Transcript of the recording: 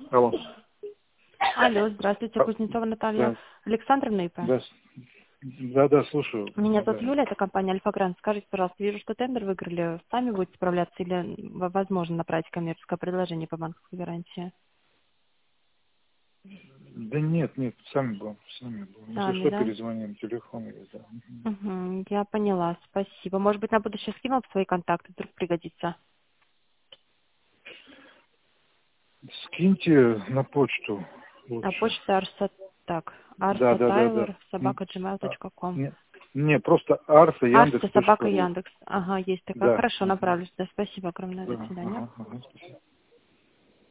Алло. Алло, здравствуйте, Кузнецова Наталья Да, Александровна ИП. да, слушаю, Меня зовут Наталья. Юля, это компания Альфа-Грант. Скажите, пожалуйста, вижу, что тендер выиграли. Сами будете справляться или возможно направить коммерческое предложение по банковской гарантии? Да нет, сами будем. Если Сами, что, да? перезвоним, телефон есть, да. Угу, я поняла, спасибо. Может быть, на будущее скину свои контакты, вдруг пригодится. Скиньте на почту А лучше. почта Арса, так, Да. А, arsatailer@gmail.com. Не, просто Арса Арса, собака Яндекс.ру. Яндекс. Ага, есть такая. Да. Хорошо, направлюсь. Да, спасибо огромное. До Да. свидания. Ага, спасибо.